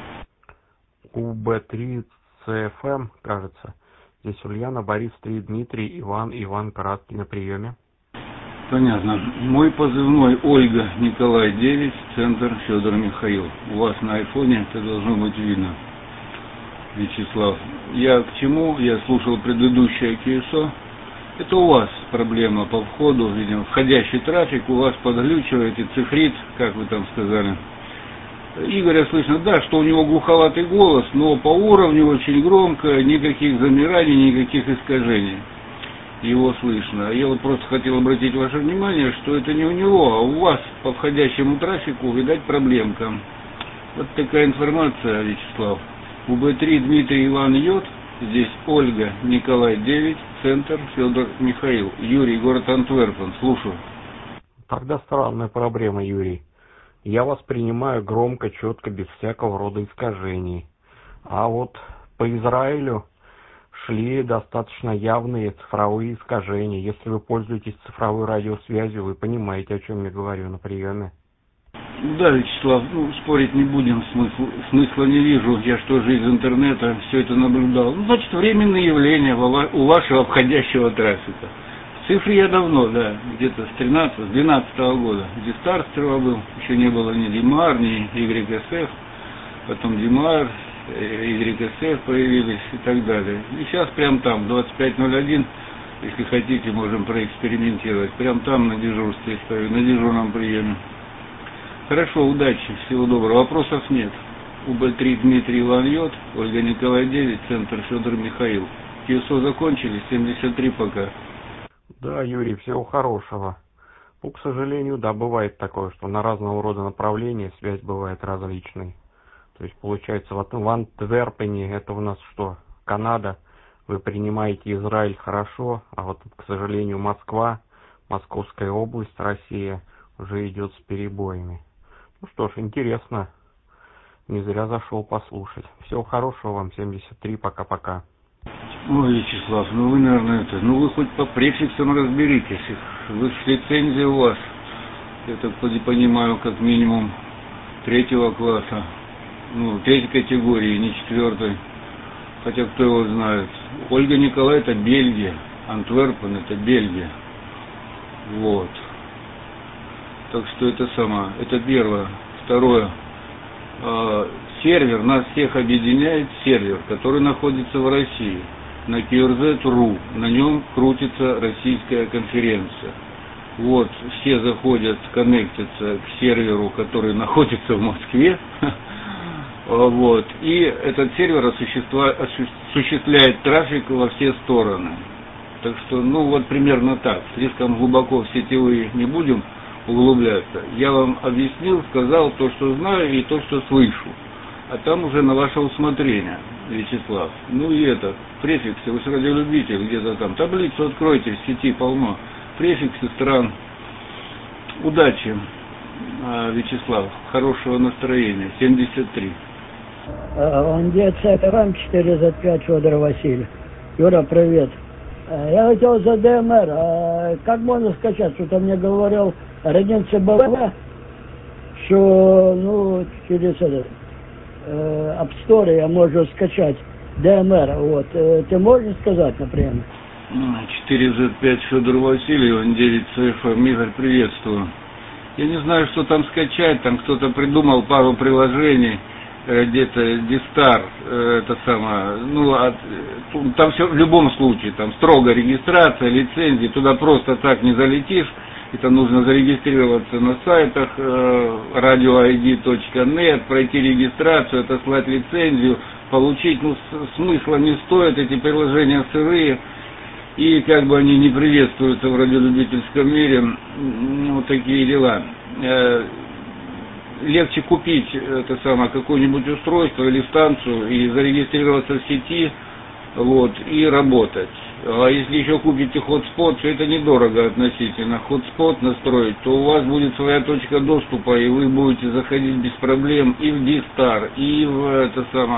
УБ-3 ЦФМ, кажется. Здесь Ульяна, Борис 3, Дмитрий, Иван Краткий на приеме. Понятно. Мой позывной Ольга Николай 9, центр Федор Михаил. У вас на айфоне это должно быть видно. Вячеслав. Я к чему? Я слушал предыдущее QSO. Это у вас проблема по входу, видимо, входящий трафик, у вас подглючивает и цифрит, как вы там сказали. Игоря слышно, да, что у него глуховатый голос, но по уровню очень громко, никаких замираний, никаких искажений. Его слышно. Я вот просто хотел обратить ваше внимание, что это не у него, а у вас по входящему трафику, видать, проблемка. Вот такая информация, Вячеслав. УБ-3 Дмитрий Иван Йод, здесь Ольга, Николай 9, Центр, Федор Михаил, Юрий, город Антверпен, слушаю. Тогда странная проблема, Юрий. Я вас принимаю громко, четко, без всякого рода искажений. А вот по Израилю шли достаточно явные цифровые искажения. Если вы пользуетесь цифровой радиосвязью, вы понимаете, о чем я говорю на приеме. Да, Вячеслав, спорить не будем, смысла не вижу. Я что же из интернета все это наблюдал. Значит, временные явления у вашего обходящего трафика. В цифре я давно, да, где-то с 12 года. Дистар сперва был, еще не было ни Димар, ни YSF, потом Димар, YSF появились и так далее. И сейчас прям там, 2501, если хотите, можем проэкспериментировать. Прям там на дежурстве стою, на дежурном приеме. Хорошо, удачи, всего доброго. Вопросов нет. УБ-3 Дмитрий Иван Йод, Ольга Николай 9, Центр Федор Михаил. КСО закончили, 73 пока. Да, Юрий, всего хорошего. Ну, к сожалению, да, бывает такое, что на разного рода направления связь бывает различной. То есть, получается, в Антверпене это у нас что? Канада, вы принимаете Израиль хорошо, а вот, к сожалению, Москва, Московская область, Россия уже идет с перебоями. Ну что ж, интересно. Не зря зашел послушать. Всего хорошего вам, 73, пока-пока. Ой, Вячеслав, вы, наверное, вы хоть по префиксам разберитесь. Вы с лицензией у вас, я так понимаю, как минимум 3-го класса. 3-й категории, не 4-й. Хотя кто его знает. Ольга Николай это Бельгия. Антверпен это Бельгия. Вот. Так что это первое. Второе. Сервер, нас всех объединяет сервер, который находится в России, на QRZ.ru, на нем крутится российская конференция. Вот, все заходят, коннектятся к серверу, который находится в Москве, вот, и этот сервер осуществляет трафик во все стороны. Так что, примерно так, слишком глубоко в сетевые не будем углубляться. Я вам объяснил, сказал то, что знаю и то, что слышу. А там уже на ваше усмотрение, Вячеслав. Префиксы, вы же радиолюбитель, где-то там. Таблицу откройте, в сети полно. Префиксы стран. Удачи, Вячеслав. Хорошего настроения. 73. Он ДЦФМ 4Z5 Федор Васильев. Юра, привет. Я хотел за ДМР. Как можно скачать? Что-то мне говорил Родин ЦБВ, что через App Store я могу скачать ДМР. Вот. Ты можешь сказать, например? 4Z5 Федор Васильев, 9CFM. Игорь, приветствую. Я не знаю, что там скачать, там кто-то придумал пару приложений, где-то Дистар, там все в любом случае, там строго регистрация, лицензии, туда просто так не залетишь. Это нужно зарегистрироваться на сайтах radioid.net, пройти регистрацию, отослать лицензию, получить, смысла не стоит, эти приложения сырые, и как бы они не приветствуются в радиолюбительском мире, такие дела. Легче купить какое-нибудь устройство или станцию и зарегистрироваться в сети, и работать. А если еще купите хотспот, то это недорого относительно. Хотспот настроить, то у вас будет своя точка доступа, и вы будете заходить без проблем и в Дистар, и в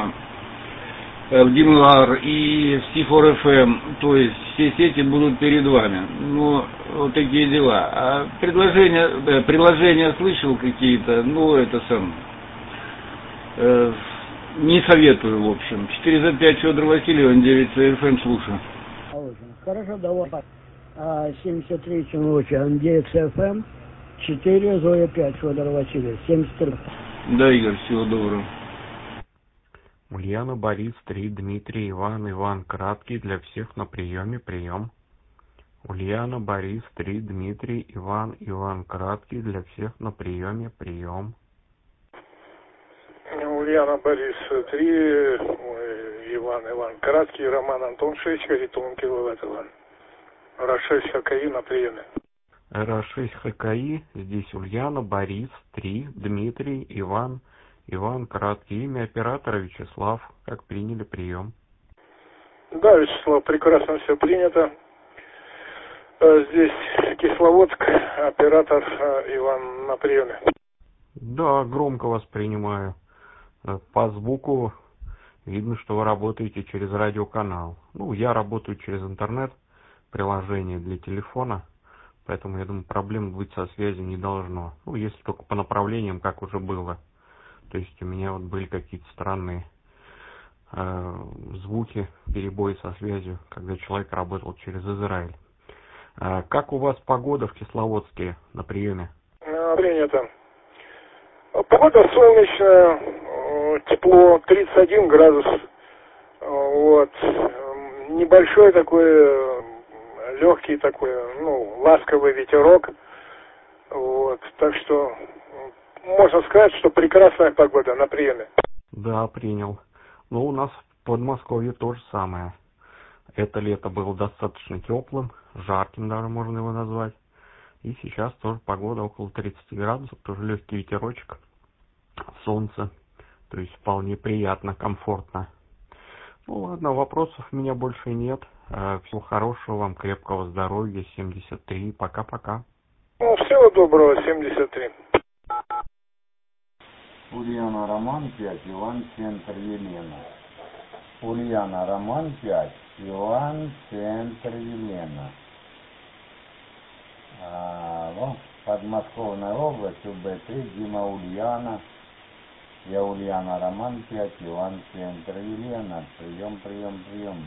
Димлар, и в C4FM, то есть все сети будут перед вами. Вот такие дела. А приложения слышал какие-то, не советую, в общем. 4Z5 Федор Васильев, 9CFM, слушаю. Хорошо, давай. 73 ночи, 9CFM, 4 Зоя 5 Федор Васильев, 73. Да, Игорь, всего доброго. Ульяна, Борис, 3, Дмитрий, Иван, краткий для всех на приеме, прием. Ульяна, Борис, 3, Дмитрий, Иван, Иван Краткий, для всех на приеме, прием. Ульяна, Борис, 3, Иван Краткий, Роман Антон, 6, Харитон, киловатт, Иван. РА-6 ХКИ на приеме. РА-6 ХКИ, здесь Ульяна, Борис, 3, Дмитрий, Иван, Иван Краткий, имя оператора Вячеслав, как приняли прием. Да, Вячеслав, прекрасно все принято. Здесь Кисловодск, оператор Иван на приеме. Да, громко вас принимаю. По звуку видно, что вы работаете через радиоканал. Ну, я работаю через интернет, приложение для телефона, поэтому, я думаю, проблем быть со связью не должно. Ну, если только по направлениям, как уже было. То есть у меня вот были какие-то странные звуки, перебои со связью, когда человек работал через Израиль. Как у вас погода в Кисловодске на приеме? Принято. Погода солнечная, тепло, 31 градус. Вот. Небольшой такой, легкий такой, ласковый ветерок. Вот. Так что можно сказать, что прекрасная погода на приеме. Да, принял. Ну, у нас в Подмосковье то же самое. Это лето было достаточно теплым, жарким даже можно его назвать. И сейчас тоже погода около 30 градусов, тоже легкий ветерочек, солнце. То есть вполне приятно, комфортно. Ну ладно, вопросов у меня больше нет. Всего хорошего вам, крепкого здоровья, 73. Пока-пока. Всего доброго, 73. Ульяна, Роман 5, Иван, центр, Елена. Ульяна, Роман 5, Иван, центр, Елена. Подмосковная область, УБ3, Дима, Ульяна. Я Ульяна, Роман 5, Иван, центр, Елена. Прием.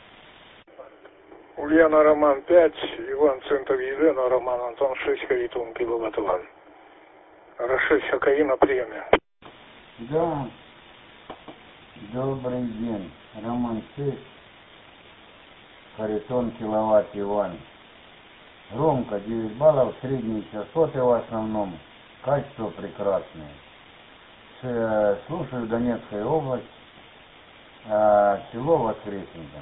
Ульяна, Роман 5, Иван, центр, Елена, Роман Антон, 6, Харитон, киловатт, Иван. РА-6 ХКИ на приеме. Да. Добрый день. Роман 6, Харитон, киловатт, Иван. Громко 9 баллов, средние частоты в основном, качество прекрасное. Слушаю, Донецкая область, село Воскресенка.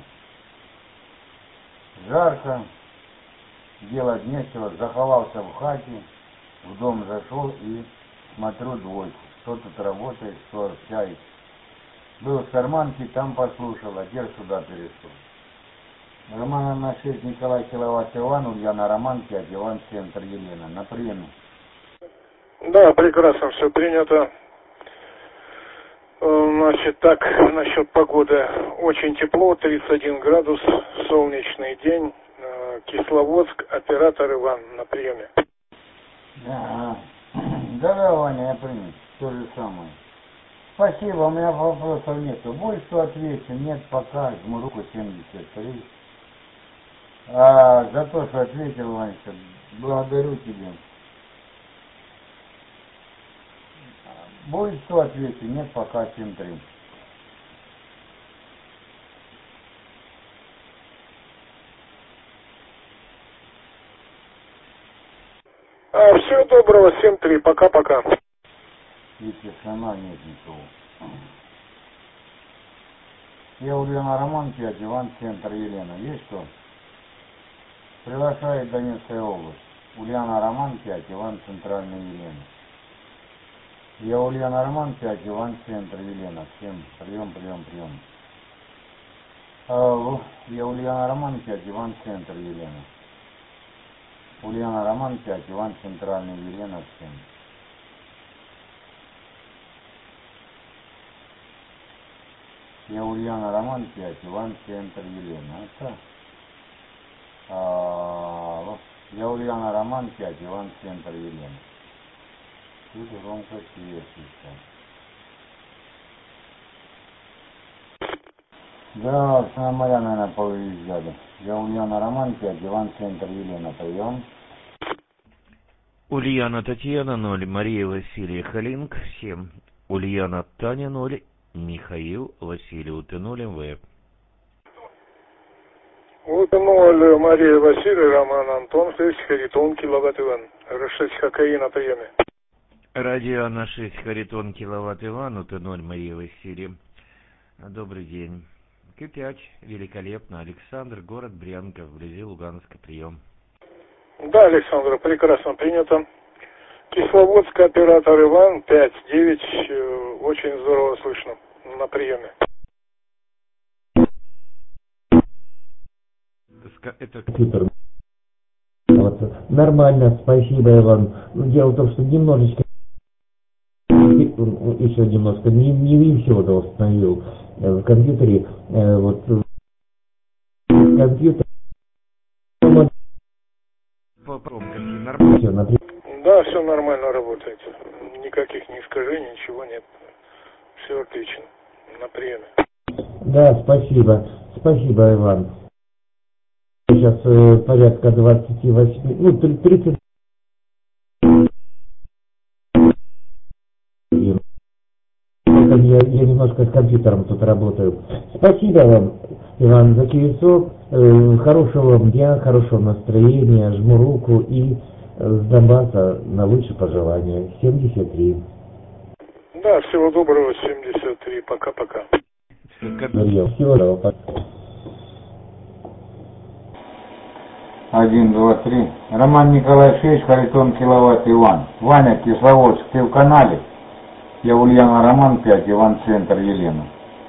Жарко, делать нечего, заховался в хате, в дом зашел и смотрю двойку. Кто тут работает, кто общается. Был в карманке, там послушал, а теперь сюда перешел. Роман на 6, Николай, киловатт, Иван, Ульяна, Роман 5, Иван, центр, Елена. На приеме. Да, прекрасно, все принято. Значит, так, насчет погоды. Очень тепло, 31 градус, солнечный день. Кисловодск, оператор Иван на приеме. Да, Ваня, я принят. То же самое. Спасибо, у меня вопросов нету. Больше что отвечу? Нет, пока. Жму руку 73. За то, что ответил, Ванечка, благодарю тебя. Будет что ответить? Нет, пока 7-3. Всего доброго, 7-3, пока-пока. И тишина, нет никого. Я Ульяна, Роман 5, Иван, центр, Елена. Есть что? Приглашает Донецкая область. Ульяна, Роман 5, Иван, центральная, Елена. Я Ульяна, Роман 5, Иван, центр, Елена. Всем прием. Алло. Я Ульяна, Роман 5, Иван, центр, Елена. Ульяна, Роман 5, Иван, центральная, Елена. Всем. Я Ульяна, Роман 5, Иван, центр, Елена. Это? Алло. Я Ульяна, Роман 5, Иван, центр, Елена. Тут громко свет сейчас. Да, на моря, наверное, повыезжали. Я Ульяна, Роман 5, Иван, центр, Елена. Прием. Ульяна, Татьяна 0, Мария, Василий, Халинг 7. Ульяна, Таня 0, Михаил, Василий, УТ0, МВ. Утонули Мария Васильевна, Роман Антон, 6 Харитон, киловатт Иван. Расшесть хоккей на приеме. Радио на 6 Харитон, киловатт Иван, Ут-0 Мария Васильевна. Добрый день. К5, великолепно. Александр, город Брянка, вблизи Луганска, прием. Да, Александр, прекрасно принято. Кисловодский оператор Иван, 5-9, очень здорово слышно на приеме. Это компьютер. Вот. Нормально, спасибо, Иван. Дело в том, что немножечко еще немножко не все установил в компьютере. Вот компьютер. Да, все нормально работает. Никаких ни искажений, ничего нет. Все отлично. На приеме. Да, спасибо. Спасибо, Иван. Сейчас порядка 28, ну, 30. Я немножко с компьютером тут работаю. Спасибо вам, Иван, за кивицов. Хорошего вам дня, хорошего настроения. Жму руку и с Донбасса на лучшие пожелания. 73. Да, всего доброго, 73. Пока-пока. Всего доброго. 1, 2, 3. Роман Николай 6, Харитон, киловатт Иван. Ваня, Кисловодск, ты в канале? Я Ульяна Роман 5, Иван Центр, Елена.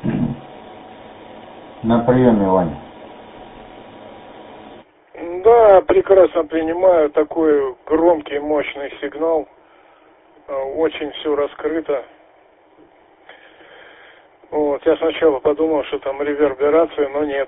На приеме, Ваня. Да, прекрасно принимаю. Такой громкий, мощный сигнал. Очень все раскрыто. Вот, я сначала подумал, что там реверберация, но нет.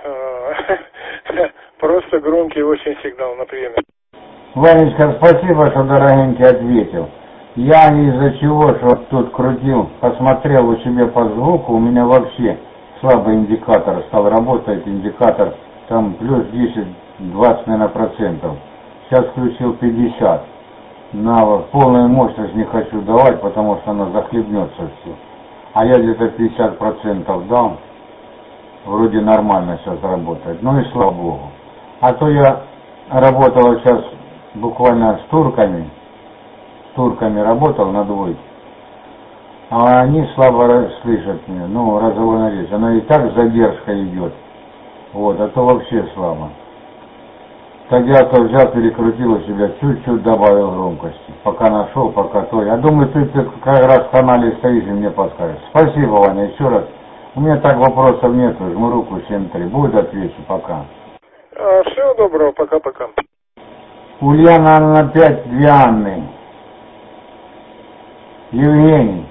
Просто громкий очень сигнал на приеме. Ванечка, спасибо, что дорогенький ответил. Я из-за чего, что тут крутил, посмотрел у себя по звуку, у меня вообще слабый индикатор стал работать, индикатор там плюс 10, 20, наверное, процентов. Сейчас включил 50. На полную мощность не хочу давать, потому что она захлебнется все. А я где-то 50% дал. Вроде нормально сейчас работает. Ну и слава богу. А то я работал сейчас буквально с турками работал на двойке. А они слабо слышат меня. Ну, разговорная речь. Она и так задержка идет. Вот, а то вообще слабо. Тогда то взял, перекрутил у себя, чуть-чуть добавил громкости. Пока нашел, пока то. Я думаю, ты как раз в канале стоишь и мне подскажешь. Спасибо, Ваня, еще раз. У меня так вопросов нету. Жму руку 7-3. Будет отвечу, пока. Всего доброго, пока-пока. Ульяна Анна 5, 2 Анны. Евгений.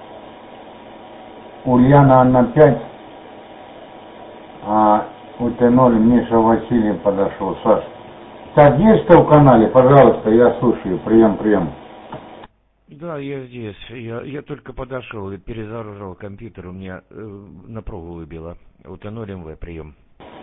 Ульяна Анна 5. А УТ-0 Миша Василий подошел. Саш. Так, есть что в канале? Пожалуйста, я слушаю. Прием. Да, я здесь. Я только подошел и перезагружал компьютер. У меня напругу выбило. УТ-0 МВ, прием.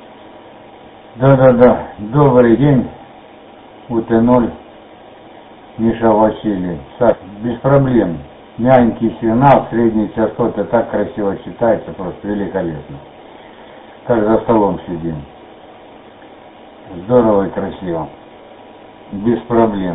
Да. Добрый день. УТ-0 Миша Василий. Саш, без проблем. Мягенький сигнал, средние частоты, так красиво читается, просто великолепно. Как за столом сидим. Здорово и красиво. Без проблем.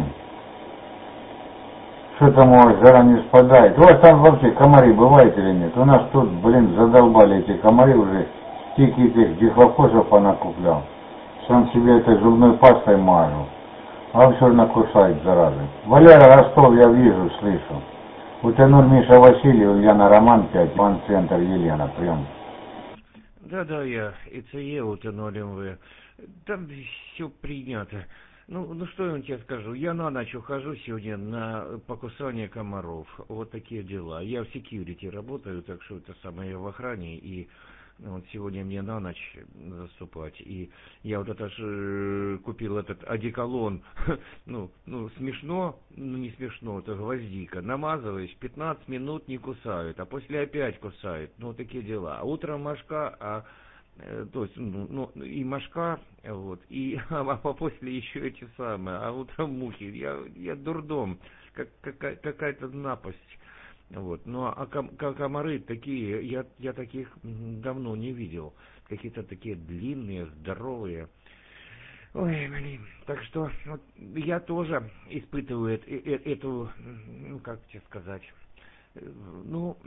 Что там у вас жара не спадает? У вас там вообще комары бывают или нет? У нас тут, задолбали эти комары уже. Стики этих дихлофосов понакуплял. Сам себе этой зубной пастой мажу. А все равно кусает, заразы. Валера Ростов, я вижу, слышу. УТ-0 Миша Василий, Ульяна Роман 5, Иван Центр, Елена, прием. Да, я ИЦЕ, УТ-0 МВ. Там все принято. Ну что я тебе скажу, я на ночь ухожу сегодня на покусание комаров. Вот такие дела. Я в секьюрити работаю, так что это самое, я в охране, и вот сегодня мне на ночь заступать. И я вот это же купил этот одеколон. Ну, смешно, не смешно, это гвоздика. Намазываешь, 15 минут не кусают, а после опять кусают. Ну, такие дела. А утром мошка, то есть, и мошка, вот, а после еще эти самые, а утром мухи. Я дурдом, какая-то напасть. Вот. Ну а комары такие, я таких давно не видел. Какие-то такие длинные, здоровые. Ой, блин. Так что вот, я тоже испытываю эту, ну как тебе сказать, ну,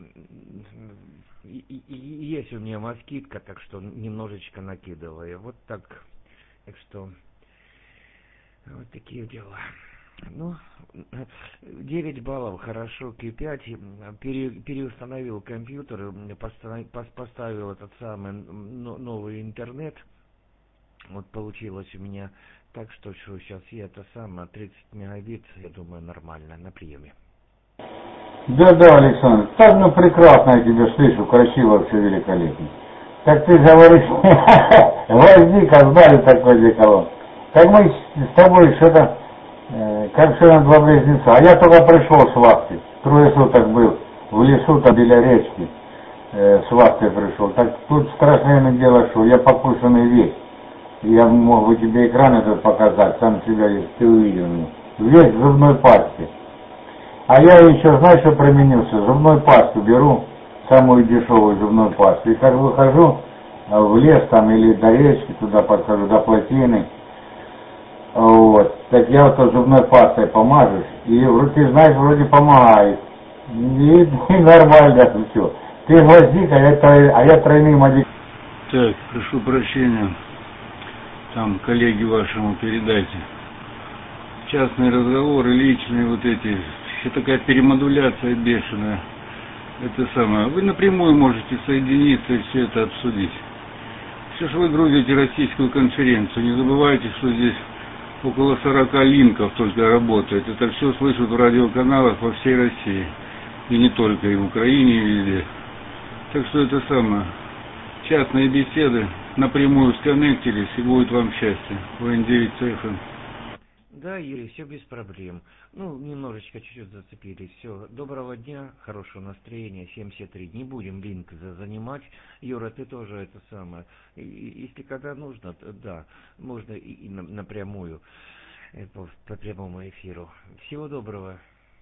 есть у меня москитка, так что немножечко накидываю. Вот так. Так что вот такие дела. Ну, 9 баллов, хорошо, Q5, переустановил компьютер, поставил этот самый новый интернет. Вот получилось у меня так, что сейчас я это самое, 30 мегабит, я думаю, нормально, на приеме. Да, Александр, так ну прекрасно я тебя слышу, красиво, все великолепно. Так ты говоришь, гвоздика, знали такой деколон. Так мы с тобой что-то, как все на два близнеца. А я только пришел с вахты, 3 суток был в лесу, там біля речки, с вахты пришел. Так тут страшное дело, что я покусанный весь. Я мог бы тебе экран этот показать, там тебя, ты увидел меня. Весь в зубной пасте. А я еще, знаешь, что применился? Зубную пасту беру, самую дешевую зубную пасту. И как выхожу в лес там или до речки, туда подхожу, до плотины. Вот. Так я вот зубной пастой помажешь, и ты знаешь, вроде помогает. И нормально все. Ты гвоздик, а я тройным один. Так, прошу прощения. Там коллеге вашему передайте. Частные разговоры, личные вот эти. Все такая перемодуляция бешеная. Это самое. Вы напрямую можете соединиться и все это обсудить. Все же вы грузите российскую конференцию. Не забывайте, что здесь около 40 линков только работает. Это все слышат в радиоканалах во всей России. И не только, и в Украине, и везде. Так что это самое. Частные беседы напрямую сконнектились, и будет вам счастье. ВН9 ЦФМ. Да, Юрий, все без проблем. Ну, немножечко чуть-чуть зацепились. Все, доброго дня, хорошего настроения, 73. Не будем линк занимать. Юра, ты тоже это самое. Если когда нужно, да, можно и напрямую по прямому эфиру. Всего доброго.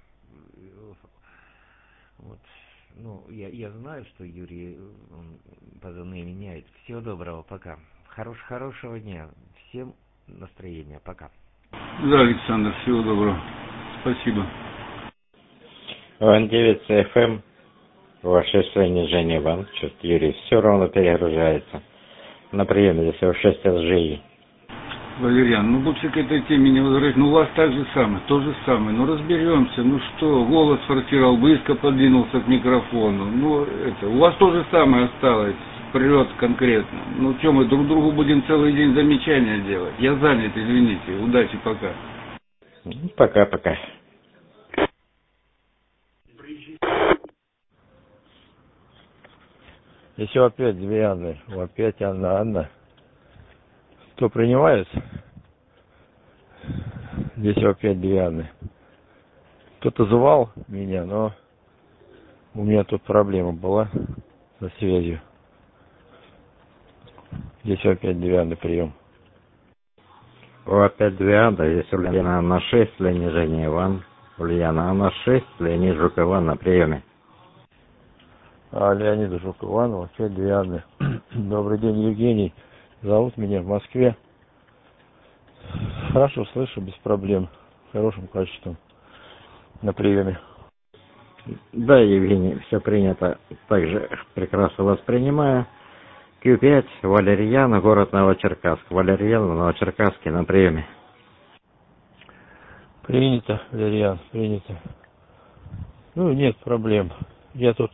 Вот. Ну, я знаю, что Юрий позывные меняет. Всего доброго, пока. Хорошего дня. Всем настроения, пока. Да, Александр, всего доброго. Спасибо. ВН9 ЦФМ, ваше снижение вам, что Юрий все равно перегружается. На приеме здесь его 6 СЖИ. Валерьян, ну больше к этой теме не возвращайтесь. Ну у вас так же самое, то же самое. Ну разберемся, ну что, голос форсировал, близко подвинулся к микрофону. Ну это, у вас то же самое осталось, прет конкретно. Ну что, мы друг другу будем целый день замечания делать? Я занят, извините. Удачи, пока. Пока-пока. Еще опять 2 Анны, опять Анна. Кто принимает? Здесь опять 2 Анны. Кто-то звал меня, но у меня тут проблема была со связью. Здесь опять 2 Анны прием. Опять 2 Анны, здесь Ульяна на 6, Леонид Женя Иван. Ульяна на 6, Леонид Жук Иван на приеме. Леонид Жук Иван, опять 2 Анны. Добрый день, Евгений. Зовут меня в Москве. Хорошо слышу, без проблем. Хорошим качеством. На приеме. Да, Евгений, все принято. Также прекрасно воспринимаю. Q5, Валерьяна, город Новочеркасск. Валерьяна, Новочеркасске на приеме. Принято, Валерьян, принято. Ну, нет проблем. Я тут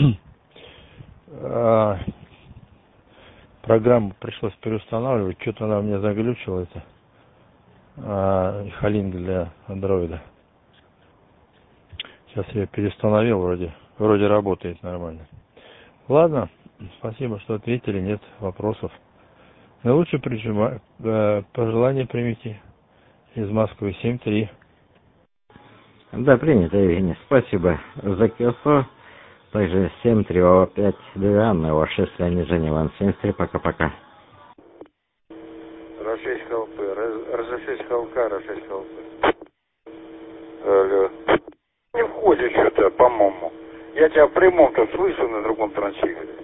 программу пришлось переустанавливать. Что-то она у меня заглючила, это Халинг для андроида. Сейчас я переустановил, вроде работает нормально. Ладно, спасибо, что ответили, нет вопросов. Наилучшие пожелания примите из Москвы 7-3. Да, принято, Евгений. Спасибо за КСО. Также 7-3, опять 2 Анны, ваше снижение Иван 73, пока-пока. Р6 ХЛП, Р6 ХЛК, Р6 ХЛП. Алло. Не входит что-то, по-моему. Я тебя в прямом-то слышу на другом трансивере.